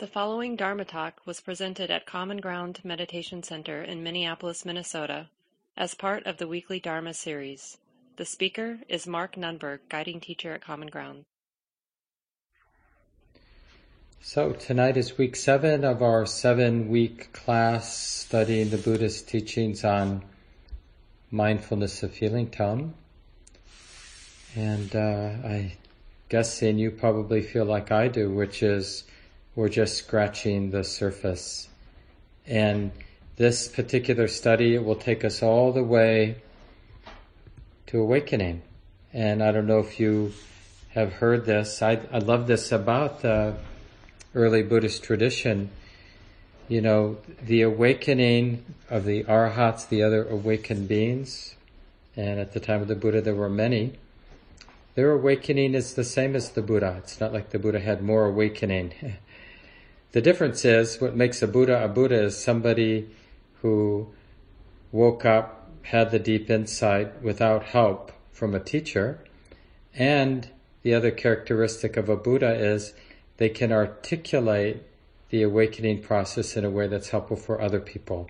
The following Dharma talk was presented at Common Ground Meditation Center in Minneapolis, Minnesota, as part of the weekly Dharma series. The speaker is Mark Nunberg, guiding teacher at Common Ground. So tonight is week 7 of our 7-week class studying the Buddhist teachings on mindfulness of feeling tone. And I guessing you probably feel like I do, which is we're just scratching the surface. And this particular study will take us all the way to awakening. And I don't know if you have heard this. I love this about the early Buddhist tradition. You know, the awakening of the arahats, the other awakened beings, and at the time of the Buddha there were many, their awakening is the same as the Buddha. It's not like the Buddha had more awakening. The difference is, what makes a Buddha is somebody who woke up, had the deep insight without help from a teacher. And the other characteristic of a Buddha is they can articulate the awakening process in a way that's helpful for other people.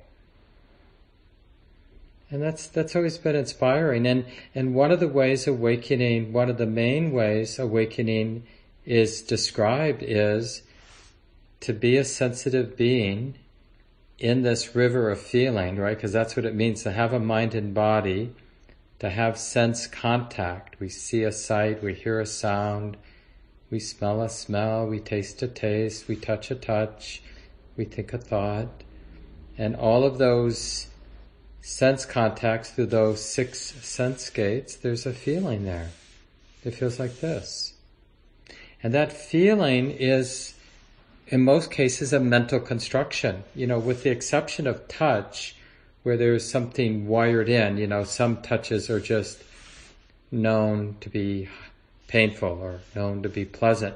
And that's always been inspiring. And one of the ways awakening, one of the main ways awakening is described is to be a sensitive being in this river of feeling, right? Because that's what it means to have a mind and body, to have sense contact. We see a sight, we hear a sound, we smell a smell, we taste a taste, we touch a touch, we think a thought. And all of those sense contacts through those 6 sense gates, there's a feeling there. It feels like this. And that feeling is, in most cases, a mental construction. You know, with the exception of touch, where there's something wired in, you know, some touches are just known to be painful or known to be pleasant.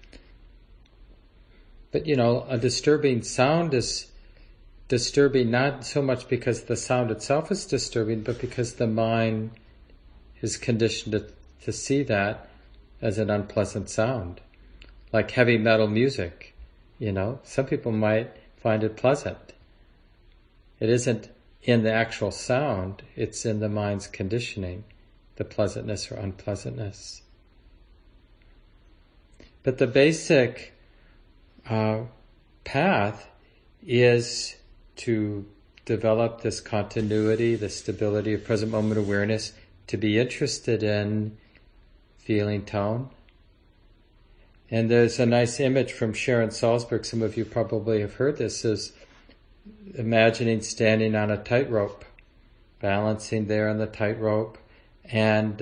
But, you know, a disturbing sound is disturbing not so much because the sound itself is disturbing, but because the mind is conditioned to see that as an unpleasant sound. Like heavy metal music. You know, some people might find it pleasant. It isn't in the actual sound, it's in the mind's conditioning, the pleasantness or unpleasantness. But the basic path is to develop this continuity, the stability of present moment awareness, to be interested in feeling tone. And there's a nice image from Sharon Salzberg, some of you probably have heard this, is imagining standing on a tightrope, balancing there on the tightrope, and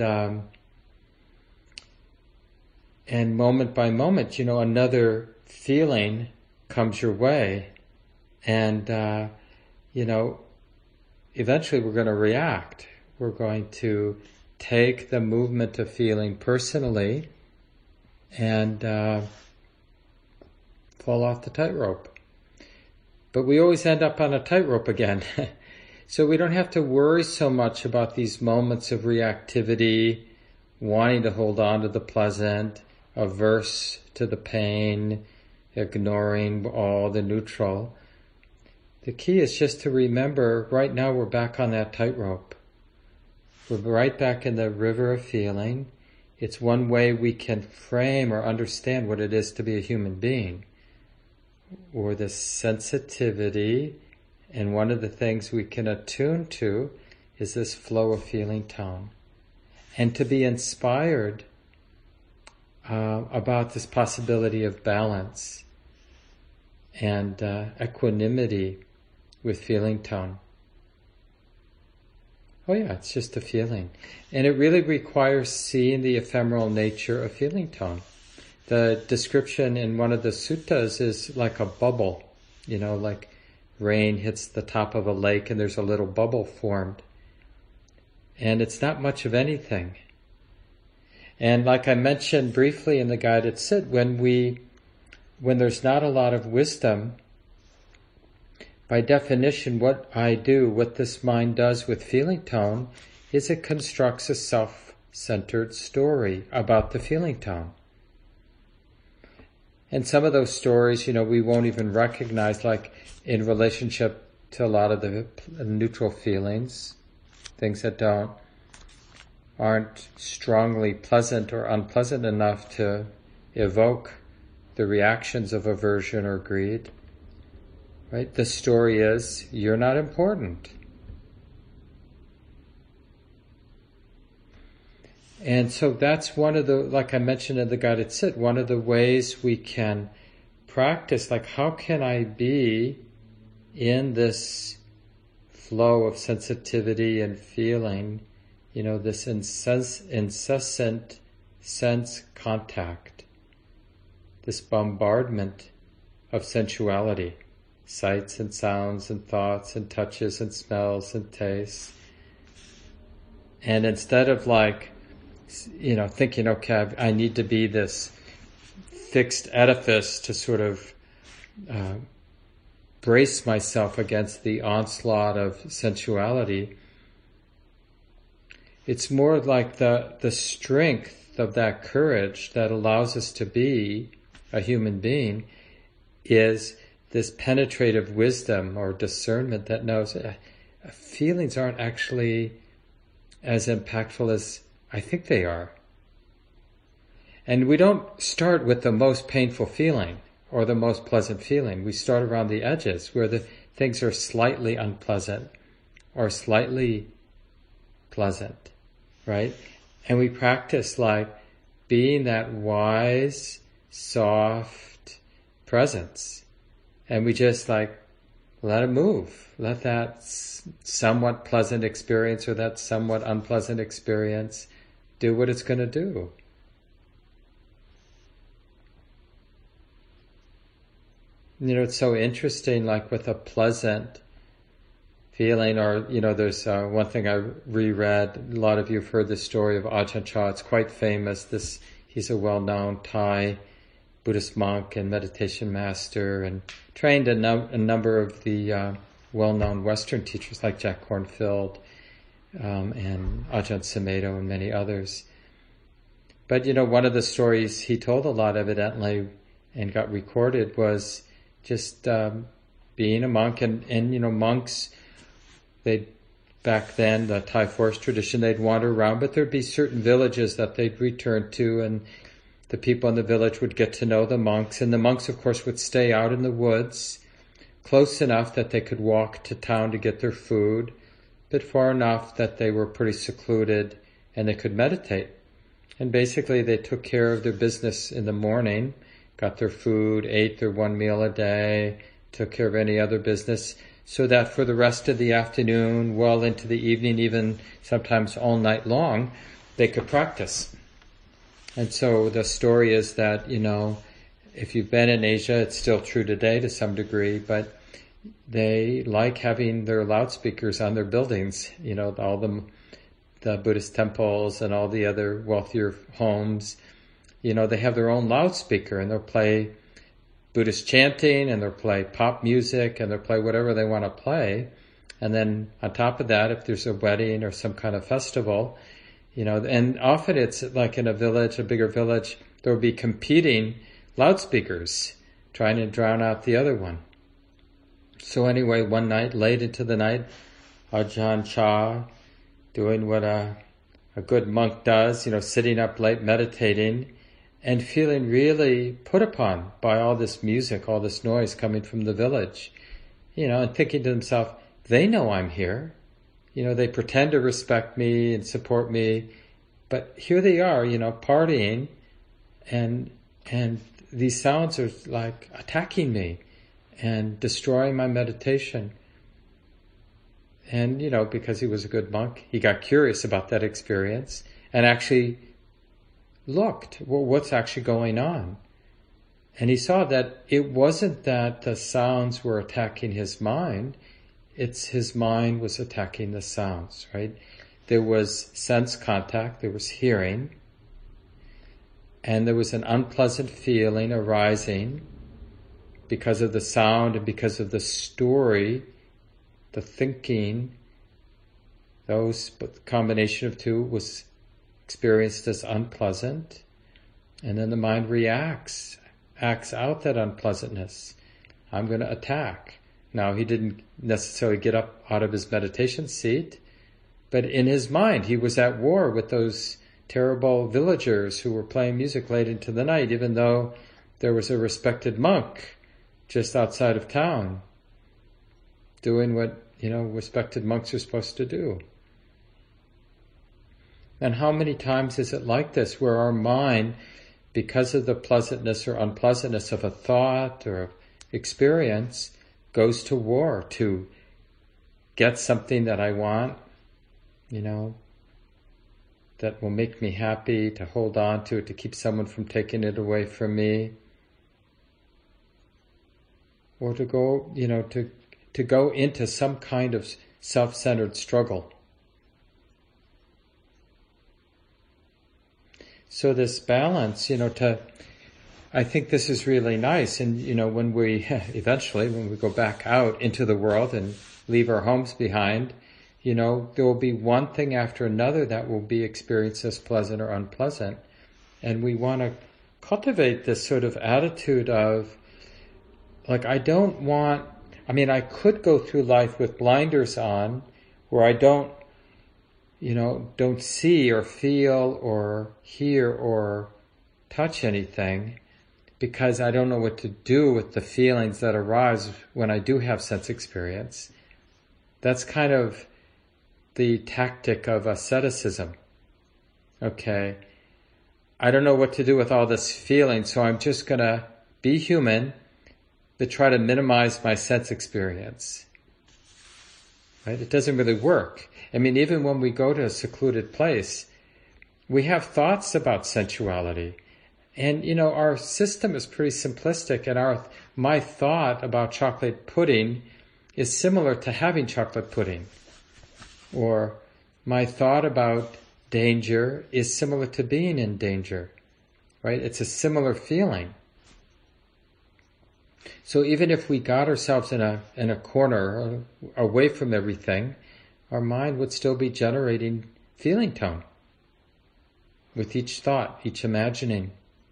moment by moment, you know, another feeling comes your way, and you know, eventually we're going to react. We're going to take the movement of feeling personally and fall off the tightrope. But we always end up on a tightrope again. So we don't have to worry so much about these moments of reactivity, wanting to hold on to the pleasant, averse to the pain, ignoring all the neutral. The key is just to remember, right now we're back on that tightrope. We're right back in the river of feeling. It's one way we can frame or understand what it is to be a human being, or the sensitivity, and one of the things we can attune to is this flow of feeling tone. And to be inspired about this possibility of balance and equanimity with feeling tone. Oh yeah, it's just a feeling. And it really requires seeing the ephemeral nature of feeling tone. The description in one of the suttas is like a bubble, you know, like rain hits the top of a lake and there's a little bubble formed. And it's not much of anything. And like I mentioned briefly in the guided sit, when there's not a lot of wisdom, by definition, what this mind does with feeling tone, is it constructs a self-centered story about the feeling tone. And some of those stories, we won't even recognize, like in relationship to a lot of the neutral feelings, things that aren't strongly pleasant or unpleasant enough to evoke the reactions of aversion or greed. Right? The story is, you're not important. And so that's one of the, like I mentioned in the guided sit, one of the ways we can practice, like how can I be in this flow of sensitivity and feeling, this incessant sense contact, this bombardment of sensuality, sights and sounds and thoughts and touches and smells and tastes. And instead of thinking, okay, I need to be this fixed edifice to sort of brace myself against the onslaught of sensuality, it's more like the strength of that courage that allows us to be a human being is this penetrative wisdom or discernment that knows feelings aren't actually as impactful as I think they are. And we don't start with the most painful feeling or the most pleasant feeling. We start around the edges where the things are slightly unpleasant or slightly pleasant, right? And we practice being that wise, soft presence. And we just let it move. Let that somewhat pleasant experience or that somewhat unpleasant experience do what it's going to do. It's so interesting, with a pleasant feeling, or, there's one thing I reread. A lot of you have heard the story of Ajahn Chah. It's quite famous. He's a well-known Thai Buddhist monk and meditation master, and trained a number of the well-known Western teachers like Jack Kornfield and Ajahn Sumedho and many others. But, one of the stories he told a lot, evidently, and got recorded was just being a monk. And monks, back then, the Thai forest tradition, they'd wander around, but there'd be certain villages that they'd return to, and the people in the village would get to know the monks. And the monks, of course, would stay out in the woods, close enough that they could walk to town to get their food, but far enough that they were pretty secluded and they could meditate. And basically they took care of their business in the morning, got their food, ate their one meal a day, took care of any other business, so that for the rest of the afternoon, well into the evening, even sometimes all night long, they could practice. And so the story is that, if you've been in Asia, it's still true today to some degree, but they like having their loudspeakers on their buildings, all the Buddhist temples and all the other wealthier homes. They have their own loudspeaker, and they'll play Buddhist chanting, and they'll play pop music, and they'll play whatever they want to play. And then on top of that, if there's a wedding or some kind of festival, and often it's like in a village, a bigger village, there'll be competing loudspeakers trying to drown out the other one. So anyway, one night, late into the night, Ajahn Chah, doing what a good monk does, sitting up late meditating, and feeling really put upon by all this music, all this noise coming from the village, and thinking to himself, they know I'm here. They pretend to respect me and support me, but here they are, partying, and these sounds are attacking me and destroying my meditation. And, because he was a good monk, he got curious about that experience and actually looked, what's actually going on? And he saw that it wasn't that the sounds were attacking his mind, it's his mind was attacking the sounds, right? There was sense contact, there was hearing, and there was an unpleasant feeling arising because of the sound and because of the story, the thinking. But the combination of two was experienced as unpleasant, and then the mind reacts acts out that unpleasantness. I'm going to attack. Now, he didn't necessarily get up out of his meditation seat, but in his mind, he was at war with those terrible villagers who were playing music late into the night, even though there was a respected monk just outside of town doing what, respected monks are supposed to do. And how many times is it like this, where our mind, because of the pleasantness or unpleasantness of a thought or experience, goes to war to get something that I want, that will make me happy, to hold on to it, to keep someone from taking it away from me, or to go, to go into some kind of self-centered struggle. So this balance, I think this is really nice. And, when we, eventually, when we go back out into the world and leave our homes behind, there will be one thing after another that will be experienced as pleasant or unpleasant. And we want to cultivate this sort of attitude of, I could go through life with blinders on, where I don't see or feel or hear or touch anything, because I don't know what to do with the feelings that arise when I do have sense experience. That's kind of the tactic of asceticism. Okay, I don't know what to do with all this feeling, so I'm just going to be human, but try to minimize my sense experience. Right? It doesn't really work. Even when we go to a secluded place, we have thoughts about sensuality. And, our system is pretty simplistic, and my thought about chocolate pudding is similar to having chocolate pudding. Or my thought about danger is similar to being in danger. Right? It's a similar feeling. So even if we got ourselves in a corner, away from everything, our mind would still be generating feeling tone with each thought, each imagining.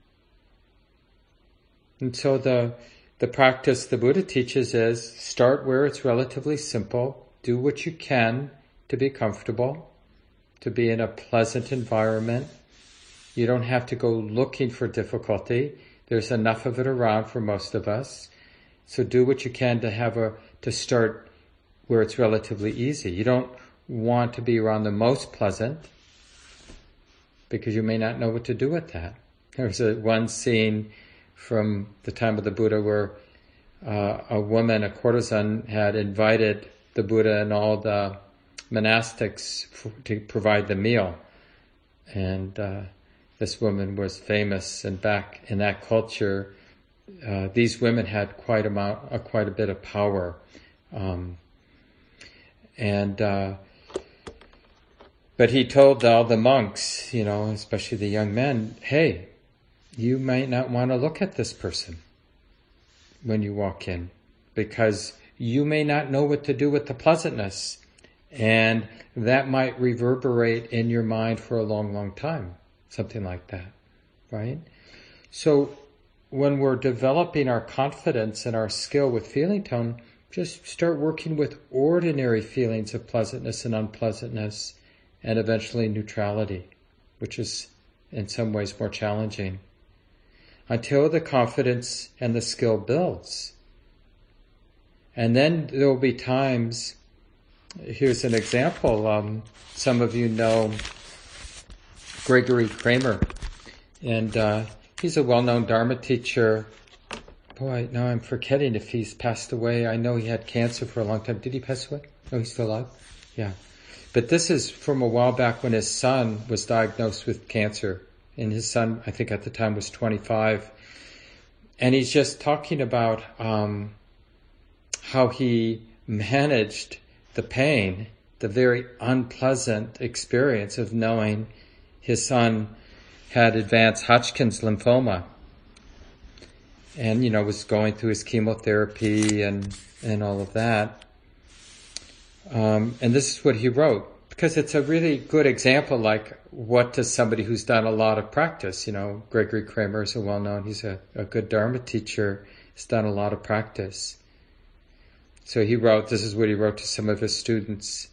And so the practice the Buddha teaches is start where it's relatively simple, do what you can to be comfortable, to be in a pleasant environment. You don't have to go looking for difficulty. There's enough of it around for most of us. So do what you can to start where it's relatively easy. You don't want to be around the most pleasant, because you may not know what to do with that. There's one scene from the time of the Buddha where a woman, a courtesan, had invited the Buddha and all the monastics to provide the meal. And this woman was famous, and back in that culture, these women had quite a bit of power. But he told all the monks, especially the young men, hey, you might not want to look at this person when you walk in, because you may not know what to do with the pleasantness, and that might reverberate in your mind for a long, long time, something like that, right? So when we're developing our confidence and our skill with feeling tone, just start working with ordinary feelings of pleasantness and unpleasantness, and eventually neutrality, which is in some ways more challenging, until the confidence and the skill builds. And then there will be times, here's an example, some of you know Gregory Kramer, and he's a well-known Dharma teacher. Boy, now I'm forgetting if he's passed away. I know he had cancer for a long time. Did he pass away? No, he's still alive? Yeah. But this is from a while back when his son was diagnosed with cancer. And his son, I think at the time, was 25. And he's just talking about how he managed the pain, the very unpleasant experience of knowing his son had advanced Hodgkin's lymphoma. And, was going through his chemotherapy and all of that. And this is what he wrote. because it's a really good example, like what does somebody who's done a lot of practice, Gregory Kramer is a well-known, he's a good Dharma teacher, he's done a lot of practice. So this is what he wrote to some of his students.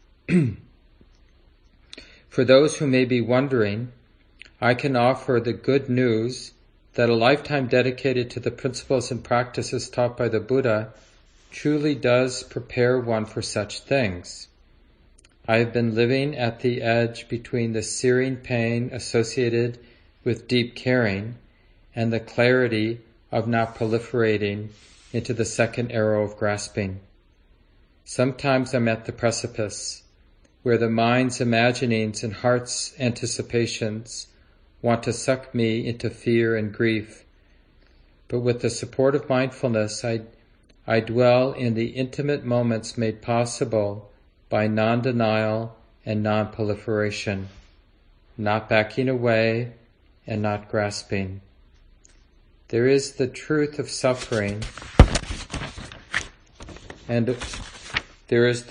For those who may be wondering, I can offer the good news that a lifetime dedicated to the principles and practices taught by the Buddha truly does prepare one for such things. I have been living at the edge between the searing pain associated with deep caring and the clarity of not proliferating into the second arrow of grasping. Sometimes I'm at the precipice, where the mind's imaginings and heart's anticipations want to suck me into fear and grief. But with the support of mindfulness, I dwell in the intimate moments made possible by non-denial and non-proliferation, not backing away and not grasping. There is the truth of suffering, and there is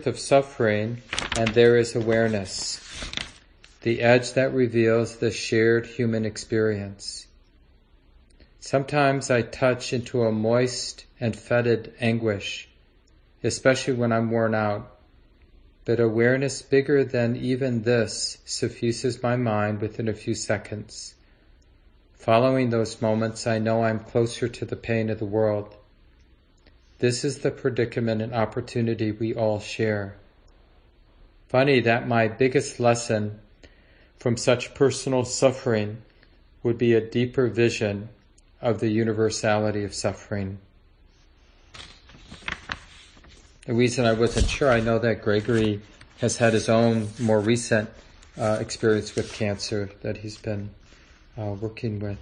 awareness, the edge that reveals the shared human experience. Sometimes I touch into a moist and fetid anguish, especially when I'm worn out. But awareness bigger than even this suffuses my mind within a few seconds. Following those moments, I know I'm closer to the pain of the world. This is the predicament and opportunity we all share. Funny that my biggest lesson from such personal suffering would be a deeper vision of the universality of suffering. The reason I wasn't sure, I know that Gregory has had his own more recent experience with cancer that he's been working with.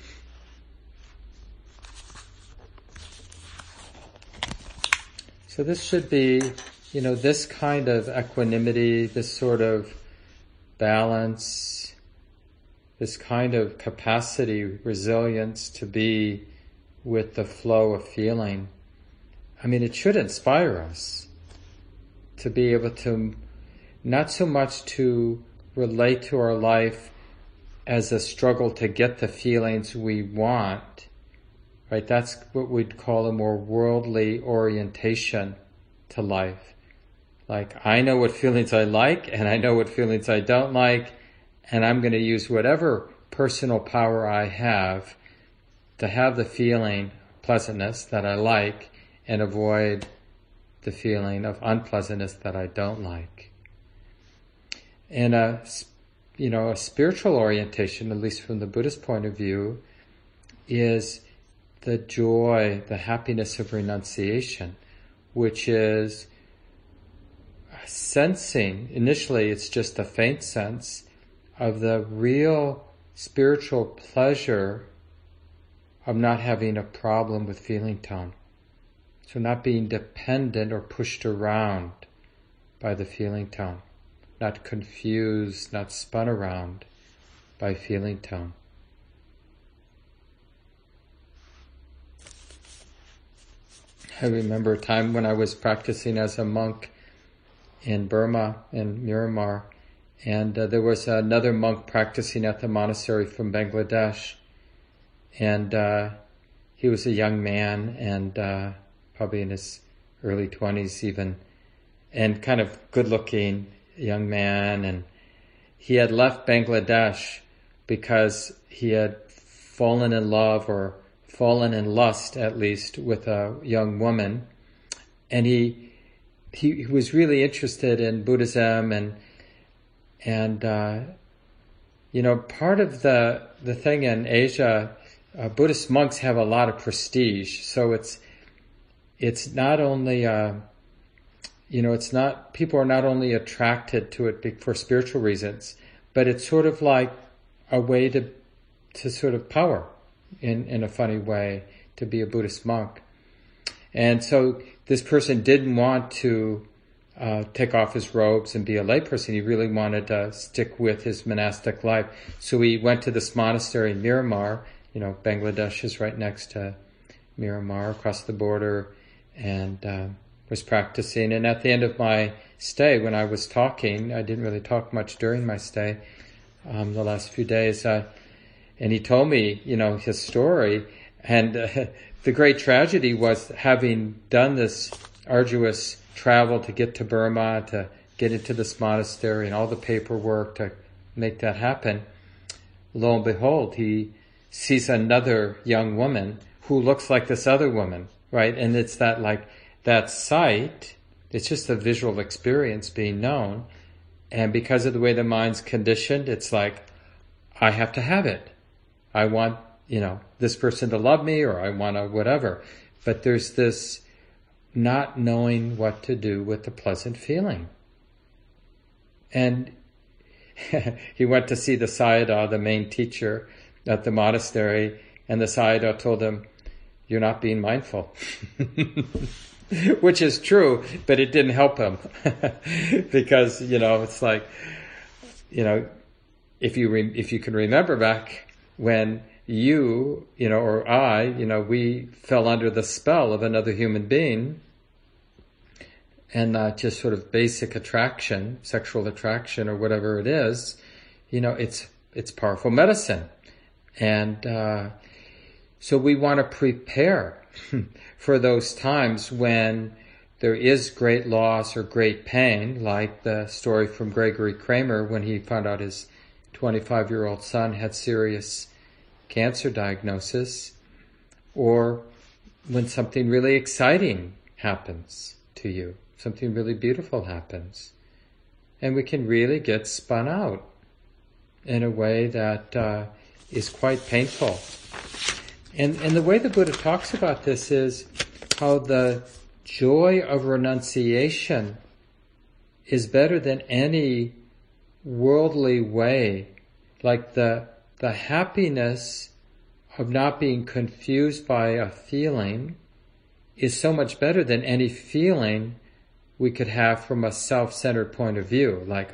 So this should be, this kind of equanimity, this sort of balance, this kind of capacity, resilience to be with the flow of feeling. It should inspire us to be able to, not so much to relate to our life as a struggle to get the feelings we want, right? That's what we'd call a more worldly orientation to life. Like, I know what feelings I like and I know what feelings I don't like, and I'm going to use whatever personal power I have to have the feeling pleasantness that I like and avoid the feeling of unpleasantness that I don't like. And a spiritual orientation, at least from the Buddhist point of view, is the joy, the happiness of renunciation, which is sensing, initially it's just a faint sense, of the real spiritual pleasure of not having a problem with feeling tone. So not being dependent or pushed around by the feeling tone, not confused, not spun around by feeling tone. I remember a time when I was practicing as a monk in Burma, in Myanmar, and there was another monk practicing at the monastery from Bangladesh, and he was a young man, and probably in his early 20s even, and kind of good-looking young man, and he had left Bangladesh because he had fallen in love, or fallen in lust at least, with a young woman, and he was really interested in Buddhism, and part of the thing in Asia, Buddhist monks have a lot of prestige, so it's not only, people are not only attracted to it for spiritual reasons, but it's sort of like a way to sort of power in a funny way, to be a Buddhist monk. And so this person didn't want to take off his robes and be a layperson. He really wanted to stick with his monastic life. So he went to this monastery in Myanmar. Bangladesh is right next to Myanmar, across the border. And was practicing. And at the end of my stay, when I was talking, I didn't really talk much during my stay, the last few days, and he told me, his story. And the great tragedy was, having done this arduous travel to get to Burma, to get into this monastery and all the paperwork to make that happen, lo and behold, he sees another young woman who looks like this other woman, right? And it's that sight, it's just a visual experience being known. And because of the way the mind's conditioned, it's like, I have to have it. I want, this person to love me, or I want to whatever. But there's this not knowing what to do with the pleasant feeling. And he went to see the Sayadaw, the main teacher at the monastery, and the Sayadaw told him, "You're not being mindful." Which is true, but it didn't help him. Because, it's like, if you can remember back when you, or I, we fell under the spell of another human being, and not just sort of basic attraction, sexual attraction, or whatever it is, it's powerful medicine. And so we want to prepare for those times when there is great loss or great pain, like the story from Gregory Kramer when he found out his 25-year-old son had serious cancer diagnosis, or when something really exciting happens to you, something really beautiful happens, and we can really get spun out in a way that is quite painful. And the way the Buddha talks about this is how the joy of renunciation is better than any worldly way. Like the happiness of not being confused by a feeling is so much better than any feeling we could have from a self-centered point of view. Like,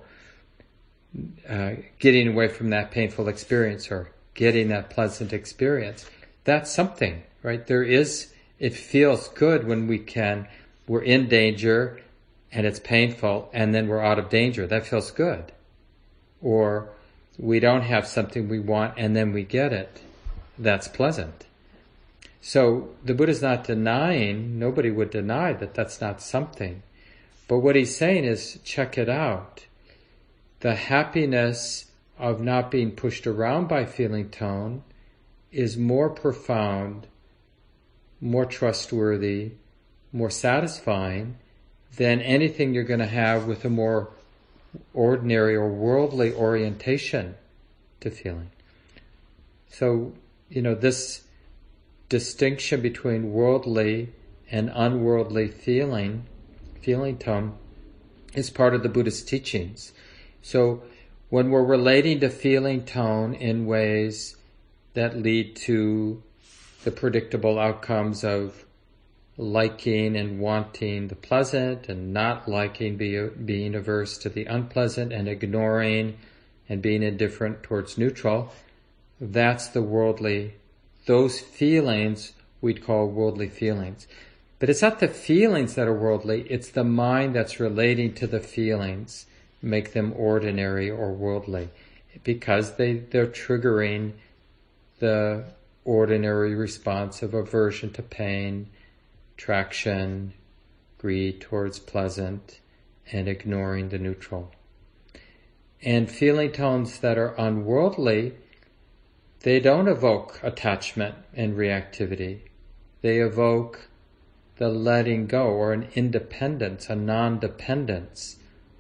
getting away from that painful experience, or getting that pleasant experience. That's something, right? It feels good when we're in danger and it's painful, and then we're out of danger. That feels good. Or we don't have something we want and then we get it. That's pleasant. So the Buddha's not denying, nobody would deny that that's not something. But what he's saying is, check it out. The happiness of not being pushed around by feeling tone is more profound, more trustworthy, more satisfying than anything you're going to have with a more ordinary or worldly orientation to feeling. So, this distinction between worldly and unworldly feeling tone, is part of the Buddhist teachings. So when we're relating to feeling tone in ways that lead to the predictable outcomes of liking and wanting the pleasant and not liking, being averse to the unpleasant, and ignoring and being indifferent towards neutral, that's those feelings we'd call worldly feelings. But it's not the feelings that are worldly, it's the mind that's relating to the feelings, make them ordinary or worldly, because they're triggering the ordinary response of aversion to pain, attraction, greed towards pleasant, and ignoring the neutral. And feeling tones that are unworldly, they don't evoke attachment and reactivity. They evoke the letting go, or an independence, a non-dependence.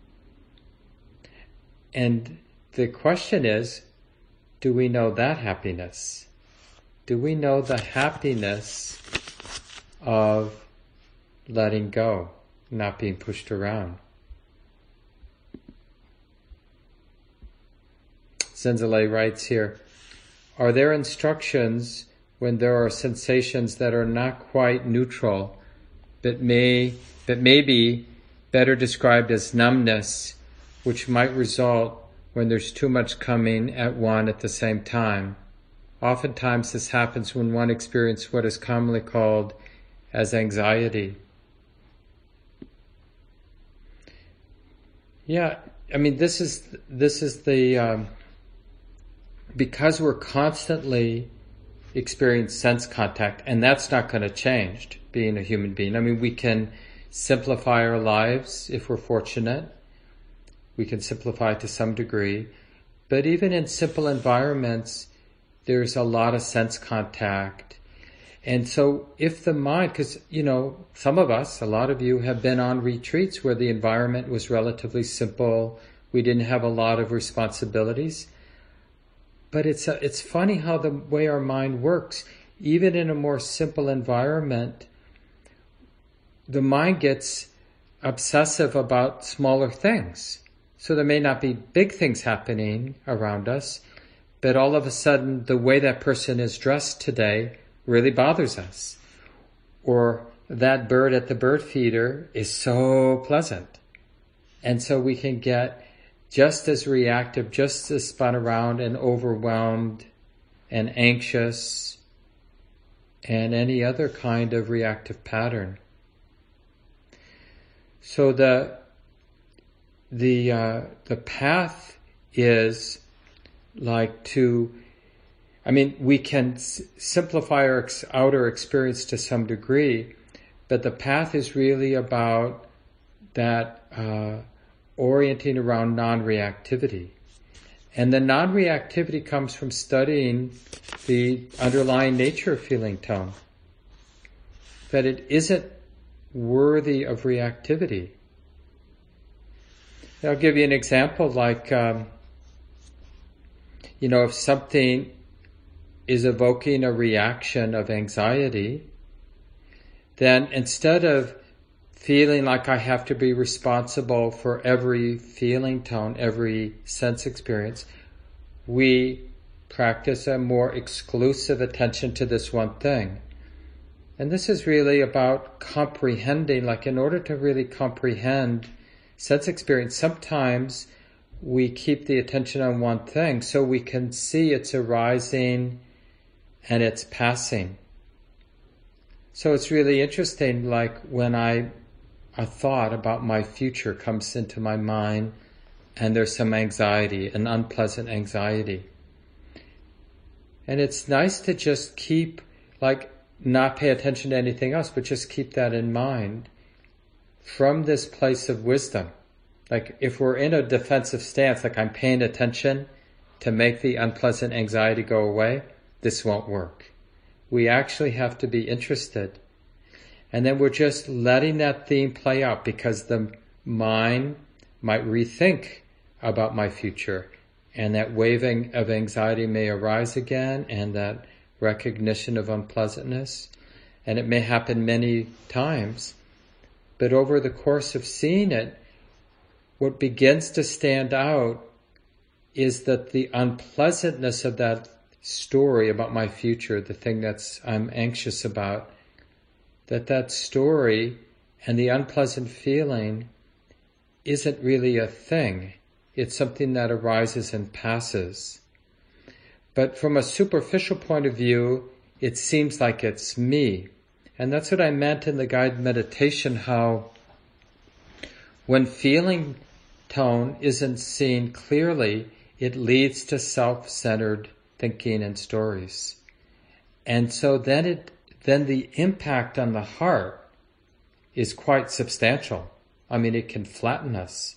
And the question is, do we know that happiness? Do we know the happiness of letting go, not being pushed around? Zenzele writes here, are there instructions when there are sensations that are not quite neutral, but may be better described as numbness, which might result when there's too much coming at one at the same time? Oftentimes this happens when one experiences what is commonly called as anxiety. Yeah, I mean, this is the because we're constantly experiencing sense contact, and that's not going to change. Being a human being, I mean, we can simplify our lives if we're fortunate. We can simplify it to some degree, but even in simple environments, there's a lot of sense contact. And so if the mind, because, some of us, a lot of you have been on retreats where the environment was relatively simple. We didn't have a lot of responsibilities. But it's funny how the way our mind works, even in a more simple environment, the mind gets obsessive about smaller things. So there may not be big things happening around us, but all of a sudden the way that person is dressed today really bothers us. Or that bird at the bird feeder is so pleasant. And so we can get just as reactive, just as spun around and overwhelmed and anxious and any other kind of reactive pattern. So the path is like we can simplify our outer experience to some degree, but the path is really about that orienting around non-reactivity. And the non-reactivity comes from studying the underlying nature of feeling tone. That it isn't worthy of reactivity. I'll give you an example, like, if something is evoking a reaction of anxiety, then instead of feeling like I have to be responsible for every feeling tone, every sense experience, we practice a more exclusive attention to this one thing. And this is really about comprehending, like in order to really comprehend sense experience, sometimes we keep the attention on one thing so we can see its arising and its passing. So it's really interesting, like when a thought about my future comes into my mind and there's some anxiety, an unpleasant anxiety. And it's nice to just keep, not pay attention to anything else, but just keep that in mind from this place of wisdom. Like if we're in a defensive stance, like I'm paying attention to make the unpleasant anxiety go away, this won't work. We actually have to be interested. And then we're just letting that theme play out because the mind might rethink about my future, and that waving of anxiety may arise again, and that recognition of unpleasantness. And it may happen many times. But over the course of seeing it, what begins to stand out is that the unpleasantness of that story about my future, the thing I'm anxious about, that story and the unpleasant feeling isn't really a thing. It's something that arises and passes. But from a superficial point of view, it seems like it's me. And that's what I meant in the guided meditation, how when feeling tone isn't seen clearly, it leads to self-centered thinking and stories. And so then the impact on the heart is quite substantial. I mean, it can flatten us.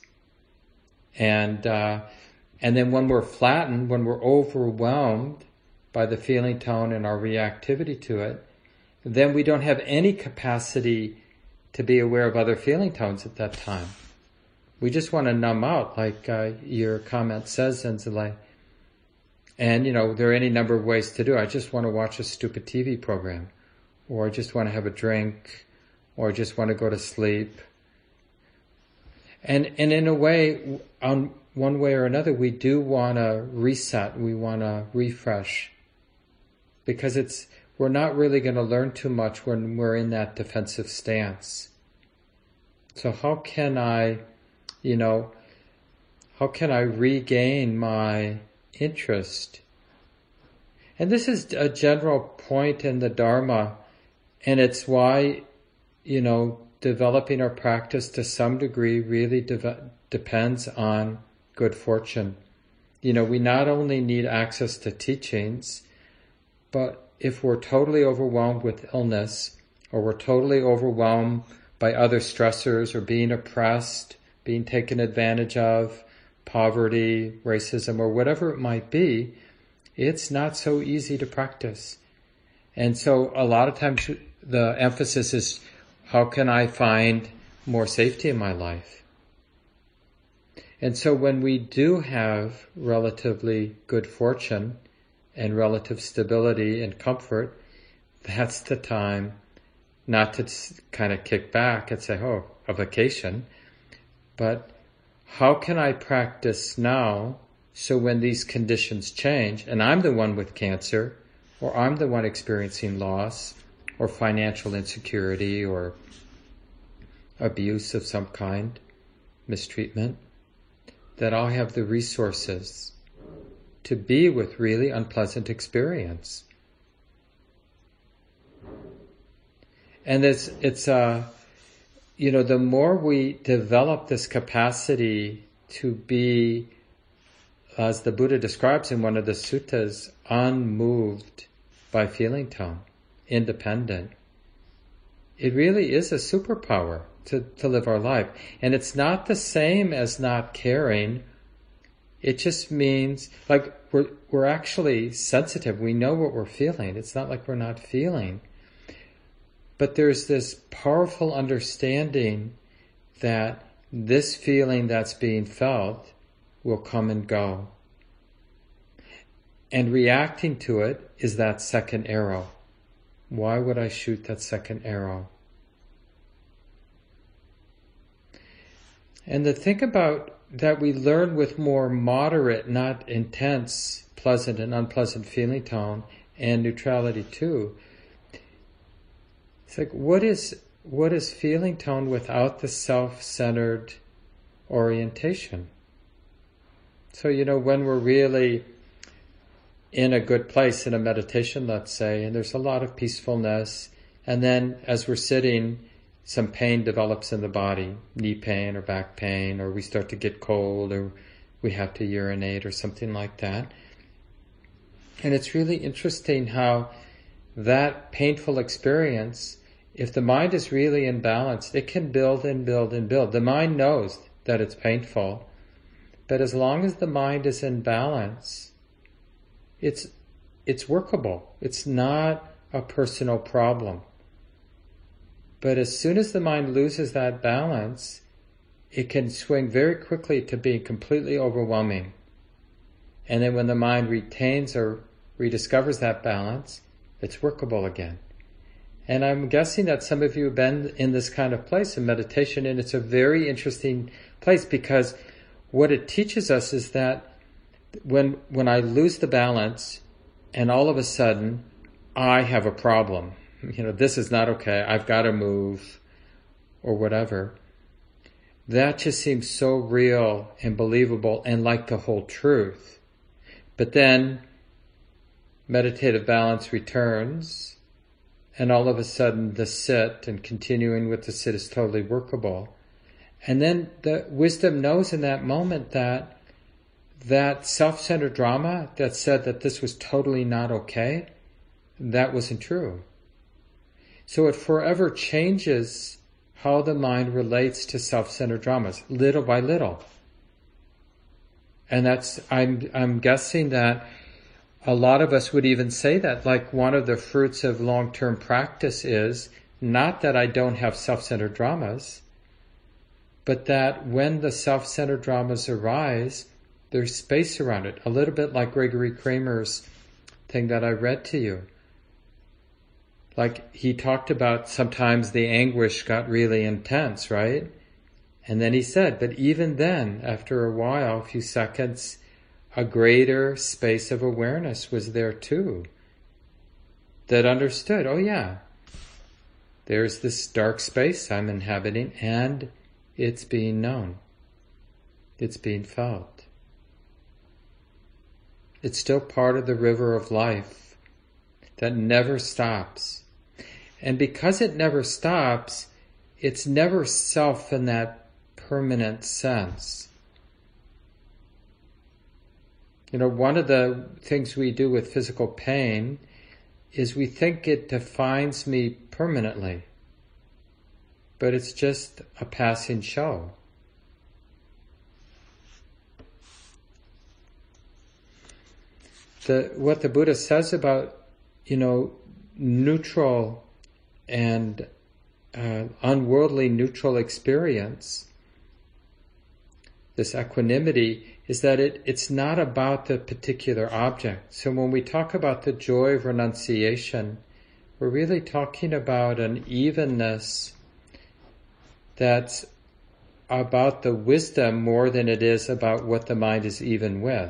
And then when we're flattened, when we're overwhelmed by the feeling tone and our reactivity to it, then we don't have any capacity to be aware of other feeling tones at that time. We just want to numb out, like your comment says, Enzele. And, there are any number of ways to do it. I just want to watch a stupid TV program, or I just want to have a drink, or I just want to go to sleep. And in a way, on one way or another, we do want to reset, we want to refresh, because we're not really going to learn too much when we're in that defensive stance. So how can I regain my interest? And this is a general point in the Dharma, and it's why developing our practice to some degree really depends on good fortune. We not only need access to teachings, but if we're totally overwhelmed with illness, or we're totally overwhelmed by other stressors, or being oppressed, being taken advantage of, poverty, racism, or whatever it might be, it's not so easy to practice. And so a lot of times the emphasis is, how can I find more safety in my life? And so when we do have relatively good fortune and relative stability and comfort, that's the time not to kind of kick back and say, oh, a vacation, but how can I practice now so when these conditions change, and I'm the one with cancer, or I'm the one experiencing loss, or financial insecurity, or abuse of some kind, mistreatment, that I'll have the resources to be with really unpleasant experience. And the more we develop this capacity to be, as the Buddha describes in one of the suttas, unmoved by feeling tone, independent, it really is a superpower to live our life. And it's not the same as not caring. It just means, like, we're actually sensitive. We know what we're feeling. It's not like we're not feeling. But there's this powerful understanding that this feeling that's being felt will come and go. And reacting to it is that second arrow. Why would I shoot that second arrow? And the thing about that we learn with more moderate, not intense, pleasant and unpleasant feeling tone, and neutrality too. It's like, what is feeling tone without the self-centered orientation? So, when we're really in a good place in a meditation, let's say, and there's a lot of peacefulness, and then as we're sitting, some pain develops in the body, knee pain or back pain, or we start to get cold, or we have to urinate or something like that. And it's really interesting how that painful experience, if the mind is really imbalanced, it can build and build and build. The mind knows that it's painful, but as long as the mind is in balance, it's workable. It's not a personal problem. But as soon as the mind loses that balance, it can swing very quickly to being completely overwhelming. And then when the mind retains or rediscovers that balance, it's workable again. And I'm guessing that some of you have been in this kind of place in meditation, and it's a very interesting place because what it teaches us is that when I lose the balance and all of a sudden I have a problem, this is not okay, I've got to move, or whatever. That just seems so real and believable and like the whole truth. But then meditative balance returns, and all of a sudden the sit and continuing with the sit is totally workable. And then the wisdom knows in that moment that self-centered drama that said that this was totally not okay, that wasn't true. So it forever changes how the mind relates to self-centered dramas, little by little. And I'm guessing that a lot of us would even say that, like, one of the fruits of long-term practice is not that I don't have self-centered dramas, but that when the self-centered dramas arise, there's space around it. A little bit like Gregory Kramer's thing that I read to you. Like, he talked about sometimes the anguish got really intense, right? And then he said, but even then, after a while, a few seconds, a greater space of awareness was there too. That understood, oh yeah, there's this dark space I'm inhabiting, and it's being known. It's being felt. It's still part of the river of life that never stops. And because it never stops, it's never self in that permanent sense. One of the things we do with physical pain is we think it defines me permanently, but it's just a passing show. What the Buddha says about, neutral and unworldly neutral experience, this equanimity, is that it's not about the particular object. So when we talk about the joy of renunciation, we're really talking about an evenness that's about the wisdom more than it is about what the mind is even with.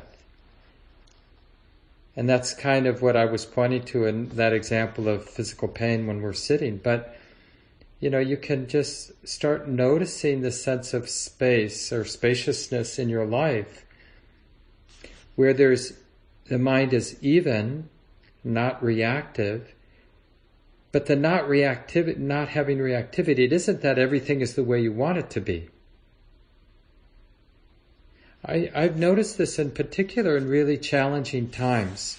And that's kind of what I was pointing to in that example of physical pain when we're sitting. But, you can just start noticing the sense of space or spaciousness in your life where the mind is even, not reactive. But the not having reactivity, it isn't that everything is the way you want it to be. I've noticed this in particular in really challenging times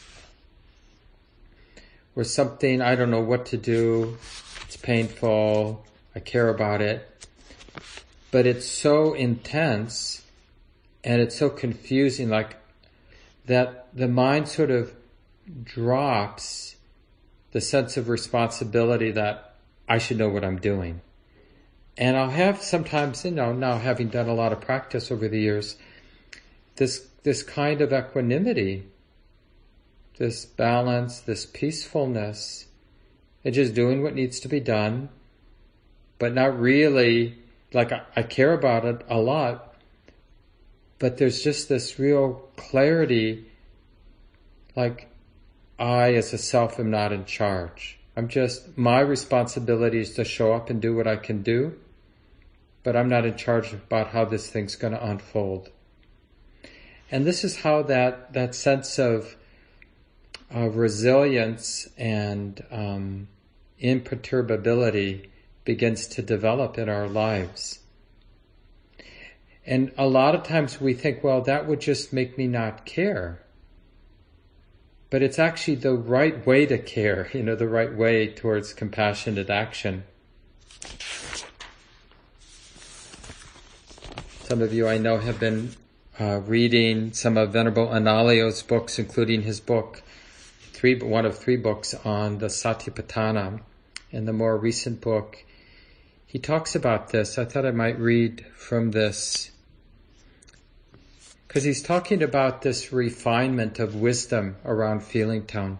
where something, I don't know what to do, it's painful, I care about it, but it's so intense and it's so confusing, like that the mind sort of drops the sense of responsibility that I should know what I'm doing. And I'll have sometimes, now having done a lot of practice over the years, this kind of equanimity, this balance, this peacefulness, and just doing what needs to be done, but not really, like I care about it a lot, but there's just this real clarity, like I as a self am not in charge. My responsibility is to show up and do what I can do, but I'm not in charge about how this thing's going to unfold. And this is how that sense of resilience and imperturbability begins to develop in our lives. And a lot of times we think, well, that would just make me not care. But it's actually the right way to care, the right way towards compassionate action. Some of you I know have been reading some of Venerable Analayo's books, including his book, one of three books on the Satipatthana. In the more recent book, he talks about this. I thought I might read from this, because he's talking about this refinement of wisdom around feeling tone.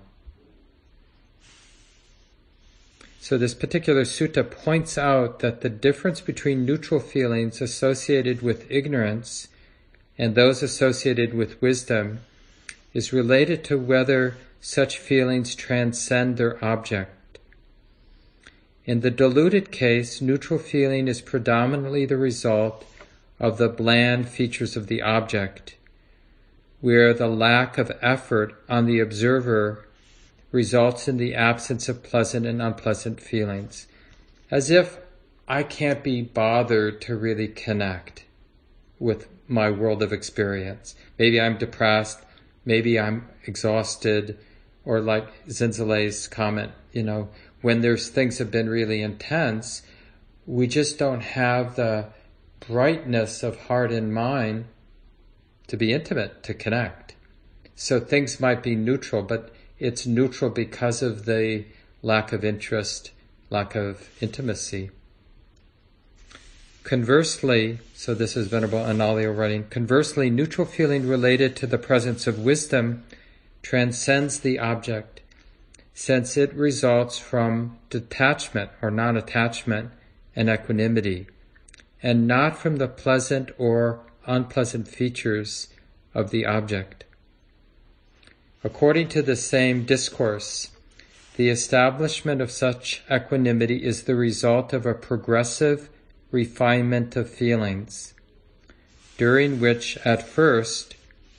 So this particular sutta points out that the difference between neutral feelings associated with ignorance and those associated with wisdom is related to whether such feelings transcend their object. In the diluted case, neutral feeling is predominantly the result of the bland features of the object, where the lack of effort on the observer results in the absence of pleasant and unpleasant feelings, as if I can't be bothered to really connect with my world of experience. Maybe I'm depressed, maybe I'm exhausted, or like Zinzale's comment, when there's things have been really intense, we just don't have the brightness of heart and mind to be intimate, to connect. So things might be neutral, but it's neutral because of the lack of interest, lack of intimacy. Conversely, so this is Venerable Analayo writing, conversely, neutral feeling related to the presence of wisdom transcends the object, since it results from detachment or non-attachment and equanimity, and not from the pleasant or unpleasant features of the object. According to the same discourse, the establishment of such equanimity is the result of a progressive refinement of feelings, during which at first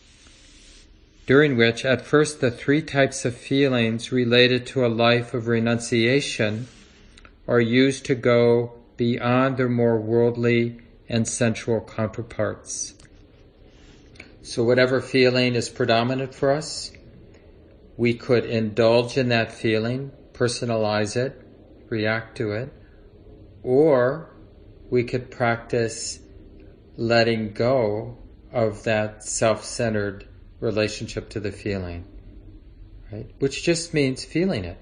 the three types of feelings related to a life of renunciation are used to go beyond their more worldly and sensual counterparts. So whatever feeling is predominant for us, we could indulge in that feeling, personalize it, react to it, or we could practice letting go of that self-centered relationship to the feeling, right? Which just means feeling it.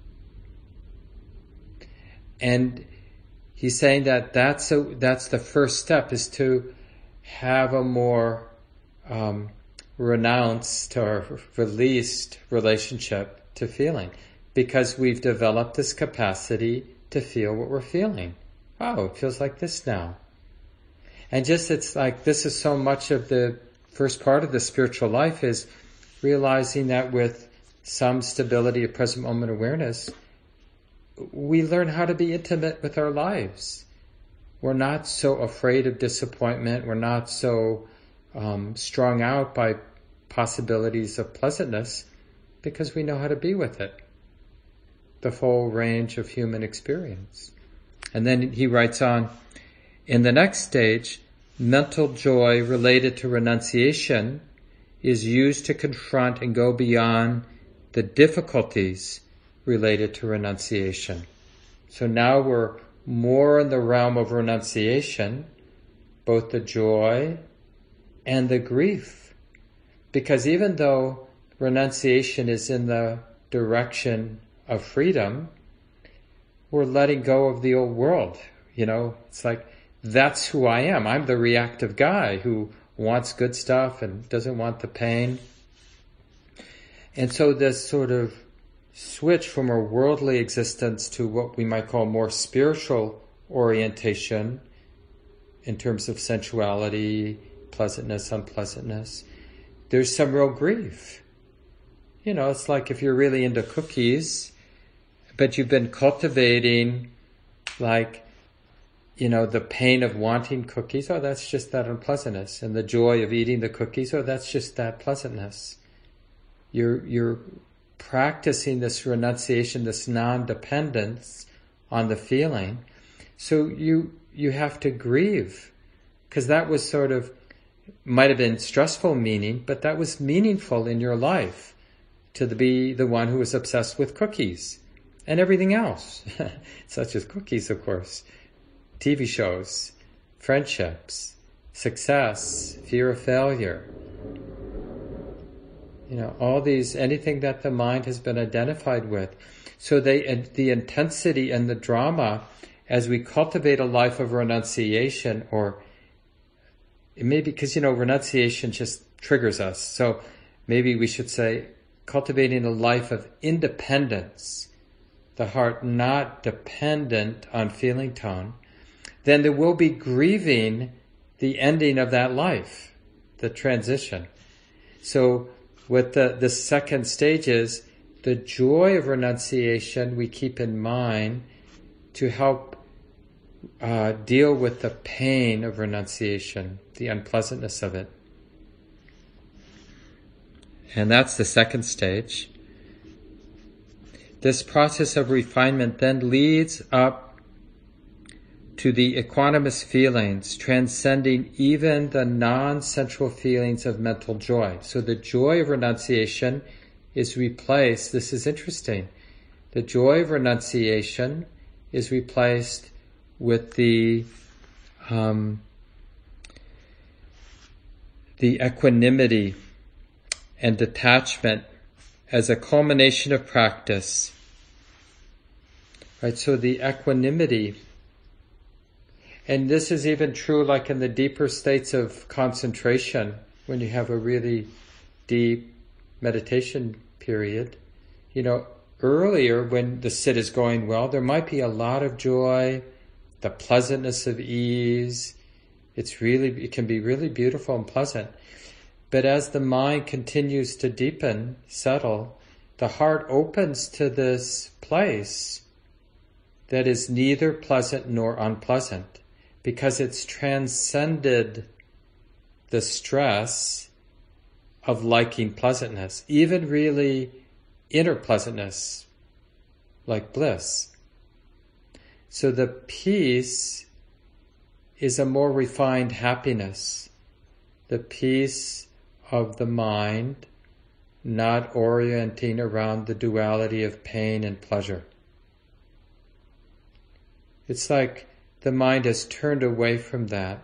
And he's saying that that's the first step, is to have a more renounced or released relationship to feeling, because we've developed this capacity to feel what we're feeling. Oh, it feels like this now. And just, it's like, this is so much of the first part of the spiritual life, is realizing that with some stability of present moment awareness, we learn how to be intimate with our lives. We're not so afraid of disappointment. We're not so strung out by possibilities of pleasantness, because we know how to be with it. The full range of human experience. And then he writes on, in the next stage, mental joy related to renunciation is used to confront and go beyond the difficulties related to renunciation. So now we're more in the realm of renunciation, both the joy and the grief. Because even though renunciation is in the direction of freedom, we're letting go of the old world. It's like, that's who I am. I'm the reactive guy who wants good stuff and doesn't want the pain. And so this sort of switch from a worldly existence to what we might call more spiritual orientation in terms of sensuality, pleasantness, unpleasantness, there's some real grief. It's like if you're really into cookies, but you've been cultivating the pain of wanting cookies, oh, that's just that unpleasantness. And the joy of eating the cookies, oh, that's just that pleasantness. You're practicing this renunciation, this non-dependence on the feeling. So you have to grieve, because that was sort of, might have been stressful meaning, but that was meaningful in your life, to be the one who was obsessed with cookies and everything else, such as cookies, of course, TV shows, friendships, success, fear of failure. All these, anything that the mind has been identified with. So the intensity and the drama, as we cultivate a life of renunciation, or it may be because, renunciation just triggers us. So maybe we should say, cultivating a life of independence, the heart not dependent on feeling tone, then there will be grieving the ending of that life, the transition. So what the second stage is, the joy of renunciation we keep in mind to help deal with the pain of renunciation, the unpleasantness of it. And that's the second stage. This process of refinement then leads up to the equanimous feelings, transcending even the non-sensual feelings of mental joy. So the joy of renunciation is replaced, this is interesting, the joy of renunciation is replaced with the equanimity and detachment as a culmination of practice. Right, so the equanimity, and this is even true like in the deeper states of concentration, when you have a really deep meditation period. Earlier when the sit is going well, there might be a lot of joy, the pleasantness of ease. It can be really beautiful and pleasant. But as the mind continues to deepen, settle, the heart opens to this place that is neither pleasant nor unpleasant, because it's transcended the stress of liking pleasantness, even really inner pleasantness, like bliss. So the peace is a more refined happiness, the peace of the mind, not orienting around the duality of pain and pleasure. It's like the mind has turned away from that.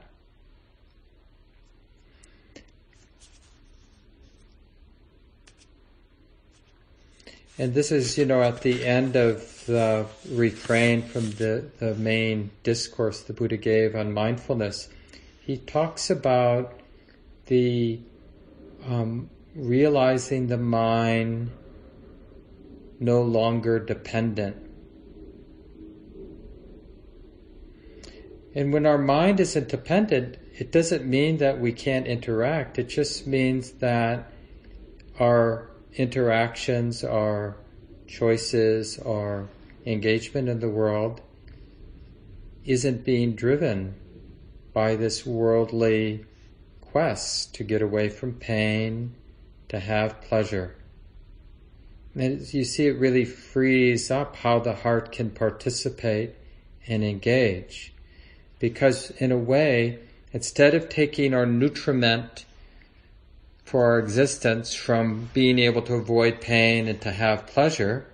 And this is, at the end of the refrain from the main discourse the Buddha gave on mindfulness. He talks about the realizing the mind no longer dependent. And when our mind isn't dependent, it doesn't mean that we can't interact. It just means that our interactions, our choices, our engagement in the world isn't being driven by this worldly quest to get away from pain, to have pleasure. And you see, it really frees up how the heart can participate and engage. Because in a way, instead of taking our nutriment for our existence from being able to avoid pain and to have pleasure,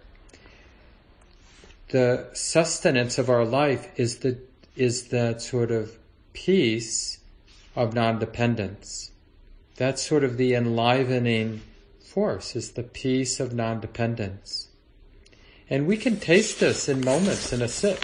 the sustenance of our life is that sort of peace of non-dependence. That's sort of the enlivening force, is the peace of non-dependence. And we can taste this in moments, in a sit.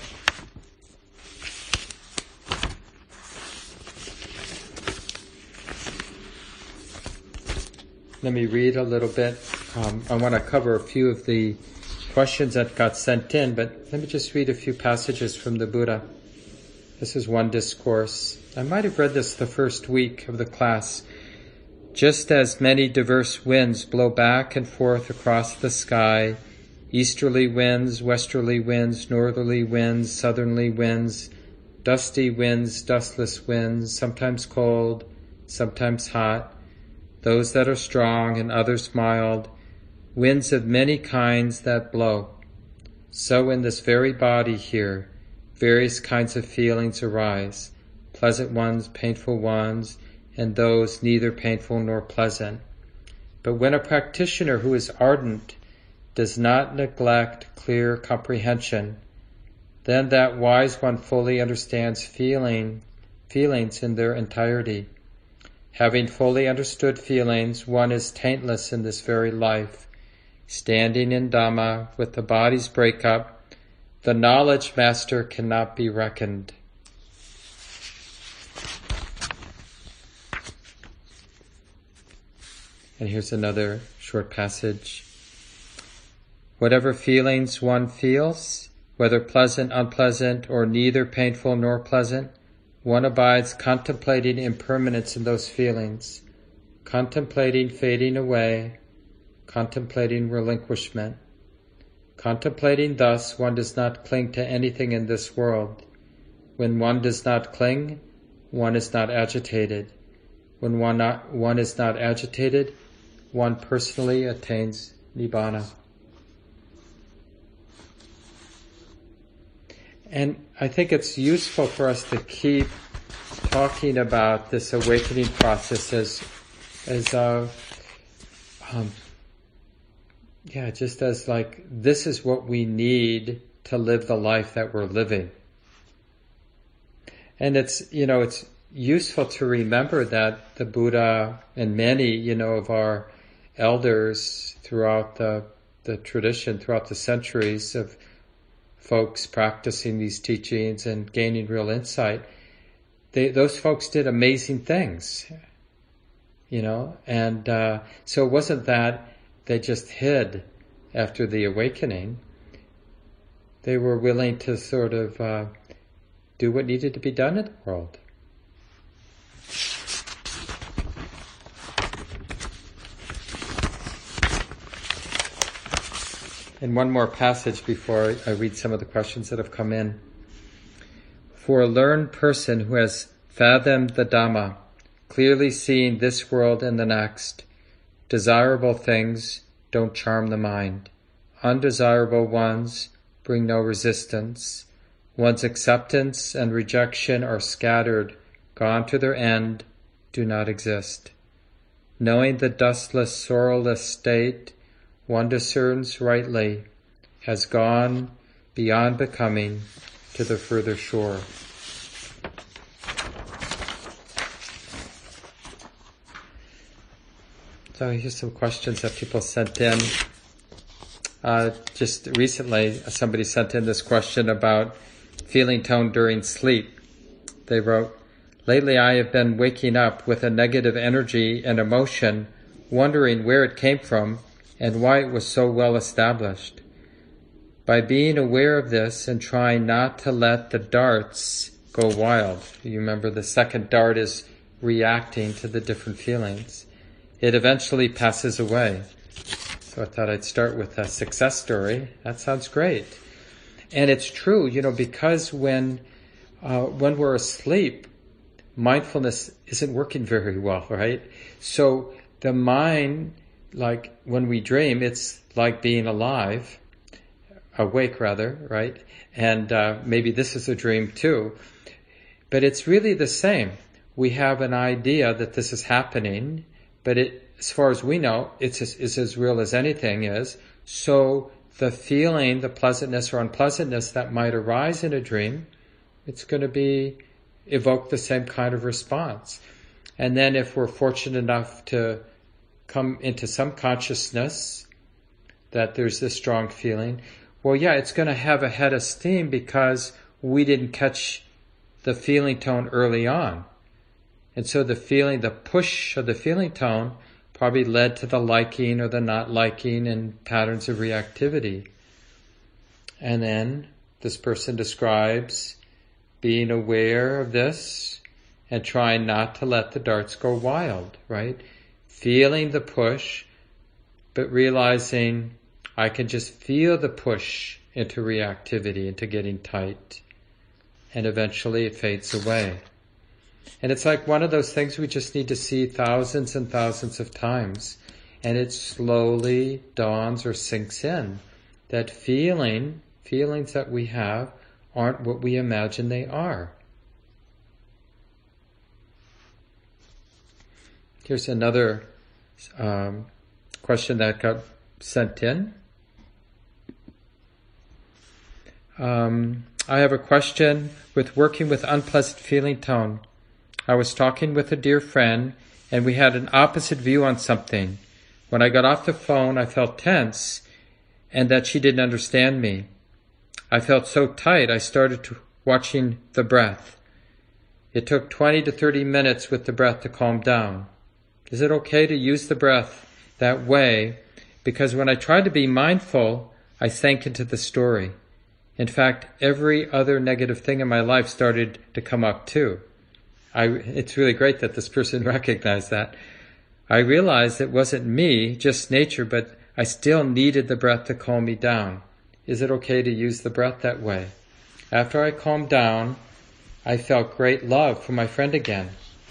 Let me read a little bit. I want to cover a few of the questions that got sent in, but let me just read a few passages from the Buddha. This is one discourse. I might have read this the first week of the class. Just as many diverse winds blow back and forth across the sky, easterly winds, westerly winds, northerly winds, southerly winds, dusty winds, dustless winds, sometimes cold, sometimes hot, those that are strong and others mild, winds of many kinds that blow. So in this very body here, various kinds of feelings arise, pleasant ones, painful ones, and those neither painful nor pleasant. But when a practitioner who is ardent does not neglect clear comprehension, then that wise one fully understands feelings in their entirety. Having fully understood feelings, one is taintless in this very life. Standing in Dhamma with the body's breakup, the knowledge master cannot be reckoned. And here's another short passage. Whatever feelings one feels, whether pleasant, unpleasant, or neither painful nor pleasant, one abides contemplating impermanence in those feelings, contemplating fading away, contemplating relinquishment. Contemplating thus, one does not cling to anything in this world. When one does not cling, one is not agitated. When one is not agitated, one personally attains Nibbana. And I think it's useful for us to keep talking about this awakening process just as like, this is what we need to live the life that we're living. And it's useful to remember that the Buddha and many, of our elders throughout the tradition, throughout the centuries of folks practicing these teachings and gaining real insight, those folks did amazing things, and so it wasn't that they just hid after the awakening. They were willing to sort of do what needed to be done in the world. And one more passage before I read some of the questions that have come in. For a learned person who has fathomed the Dhamma, clearly seeing this world and the next, desirable things don't charm the mind. Undesirable ones bring no resistance. One's acceptance and rejection are scattered, gone to their end, do not exist. Knowing the dustless, sorrowless state, one discerns rightly, has gone beyond becoming to the further shore. So here's some questions that people sent in. Just recently, somebody sent in this question about feeling tone during sleep. They wrote, "Lately I have been waking up with a negative energy and emotion, wondering where it came from and why it was so well established. By being aware of this and trying not to let the darts go wild," you remember the second dart is reacting to the different feelings, "it eventually passes away." So I thought I'd start with a success story. That sounds great. And it's true, because when we're asleep, mindfulness isn't working very well, right? So the mind, like when we dream, it's like being awake rather, right? And maybe this is a dream too. But it's really the same. We have an idea that this is happening, but as far as we know, it's as real as anything is. So the feeling, the pleasantness or unpleasantness that might arise in a dream, it's going to evoke the same kind of response. And then if we're fortunate enough to come into some consciousness that there's this strong feeling, well, yeah, it's going to have a head of steam because we didn't catch the feeling tone early on. And so the push of the feeling tone probably led to the liking or the not liking and patterns of reactivity. And then this person describes being aware of this and trying not to let the darts go wild, right? Feeling the push, but realizing I can just feel the push into reactivity, into getting tight. And eventually it fades away. And it's like one of those things we just need to see thousands and thousands of times. And it slowly dawns or sinks in that feelings that we have aren't what we imagine they are. Here's another question that got sent in. I have a question with working with unpleasant feeling tone. I was talking with a dear friend and we had an opposite view on something. When I got off the phone, I felt tense and that she didn't understand me. I felt so tight, I started watching the breath. It took 20 to 30 minutes with the breath to calm down. Is it okay to use the breath that way? Because when I tried to be mindful, I sank into the story. In fact, every other negative thing in my life started to come up too. It's really great that this person recognized that. I realized it wasn't me, just nature, but I still needed the breath to calm me down. Is it okay to use the breath that way? After I calmed down, I felt great love for my friend again.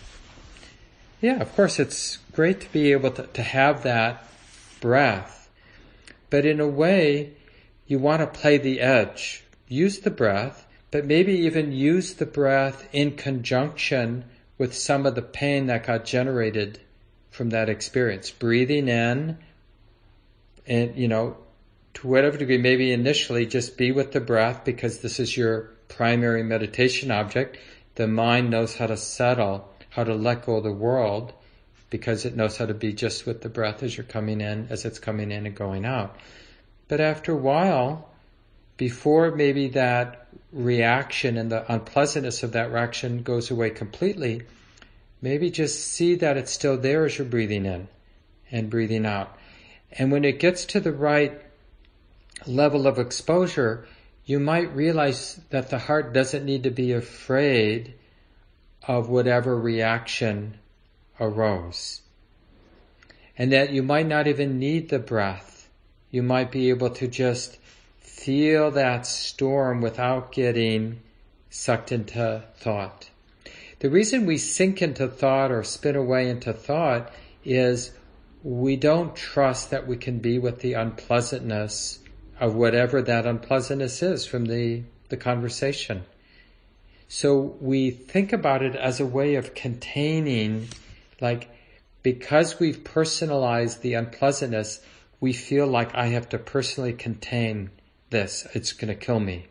Yeah, of course, it's great to be able to have that breath. But in a way, you want to play the edge. Use the breath, but maybe even use the breath in conjunction with some of the pain that got generated from that experience. Breathing in, and to whatever degree, maybe initially just be with the breath because this is your primary meditation object. The mind knows how to settle, how to let go of the world, because it knows how to be just with the breath as it's coming in and going out. But after a while, before maybe that reaction and the unpleasantness of that reaction goes away completely, maybe just see that it's still there as you're breathing in and breathing out. And when it gets to the right level of exposure, you might realize that the heart doesn't need to be afraid of whatever reaction arose. And that you might not even need the breath. You might be able to just feel that storm without getting sucked into thought. The reason we sink into thought or spin away into thought is we don't trust that we can be with the unpleasantness of whatever that unpleasantness is from the the conversation. So we think about it as a way of containing, like, because we've personalized the unpleasantness, we feel like I have to personally contain this. It's going to kill me.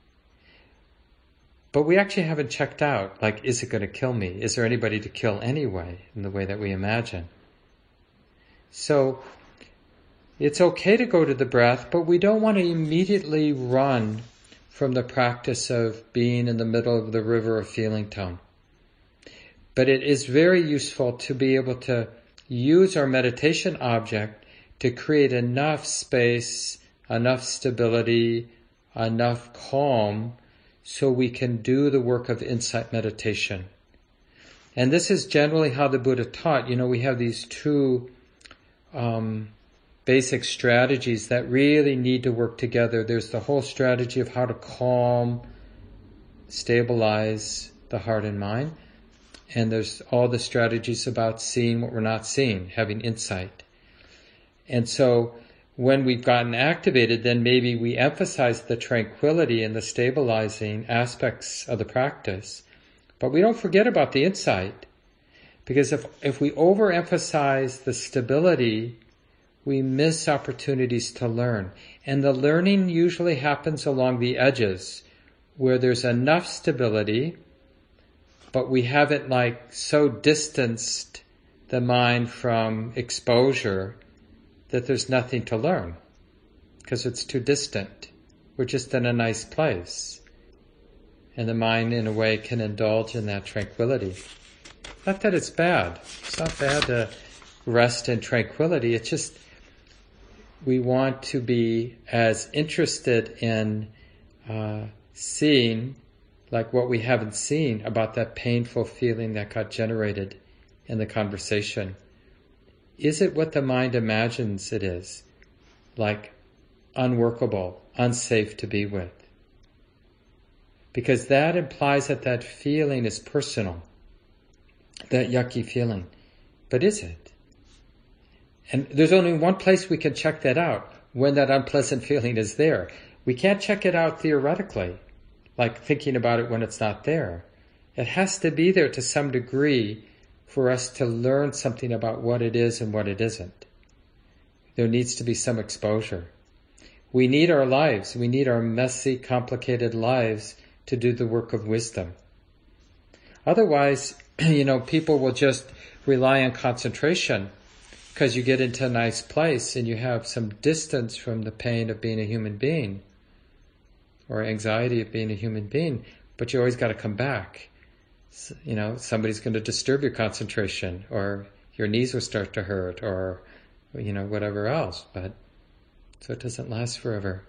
But we actually haven't checked out, like, is it going to kill me? Is there anybody to kill anyway, in the way that we imagine? So it's okay to go to the breath, but we don't want to immediately run from the practice of being in the middle of the river of feeling tone. But it is very useful to be able to use our meditation object to create enough space, enough stability, enough calm, so we can do the work of insight meditation. And this is generally how the Buddha taught. We have these two basic strategies that really need to work together. There's the whole strategy of how to calm, stabilize the heart and mind. And there's all the strategies about seeing what we're not seeing, having insight. And so when we've gotten activated, then maybe we emphasize the tranquility and the stabilizing aspects of the practice. But we don't forget about the insight. Because if we overemphasize the stability, we miss opportunities to learn. And the learning usually happens along the edges, where there's enough stability, but we haven't so distanced the mind from exposure that there's nothing to learn, because it's too distant. We're just in a nice place. And the mind, in a way, can indulge in that tranquility. Not that it's bad. It's not bad to rest in tranquility. It's just we want to be as interested in seeing what we haven't seen about that painful feeling that got generated in the conversation. Is it what the mind imagines it is? Unworkable, unsafe to be with? Because that implies that feeling is personal, that yucky feeling. But is it? And there's only one place we can check that out, when that unpleasant feeling is there. We can't check it out theoretically, thinking about it when it's not there. It has to be there to some degree for us to learn something about what it is and what it isn't. There needs to be some exposure. We need our lives. We need our messy, complicated lives to do the work of wisdom. Otherwise, people will just rely on concentration, because you get into a nice place and you have some distance from the pain of being a human being or anxiety of being a human being, but you always got to come back. Somebody's going to disturb your concentration, or your knees will start to hurt, or whatever else. So it doesn't last forever.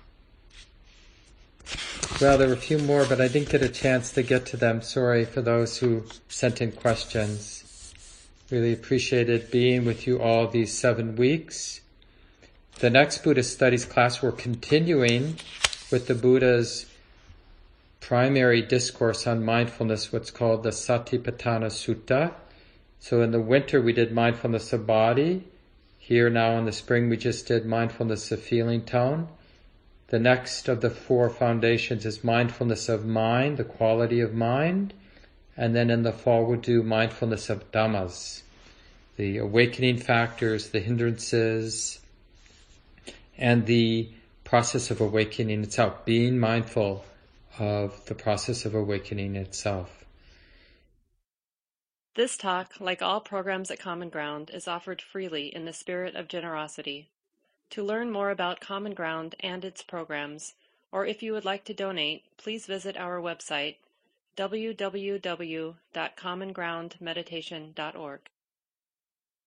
Well, there were a few more, but I didn't get a chance to get to them. Sorry for those who sent in questions. Really appreciated being with you all these 7 weeks. The next Buddhist Studies class, we're continuing with the Buddha's primary discourse on mindfulness, what's called the Satipatthana Sutta. So in the winter we did mindfulness of body. Here now in the spring we just did mindfulness of feeling tone. The next of the 4 foundations is mindfulness of mind, the quality of mind. And then in the fall we'll do mindfulness of dhammas, the awakening factors, the hindrances, and the process of awakening itself, being mindful of the process of awakening itself. This talk, like all programs at Common Ground, is offered freely in the spirit of generosity. To learn more about Common Ground and its programs, or if you would like to donate, please visit our website, www.commongroundmeditation.org.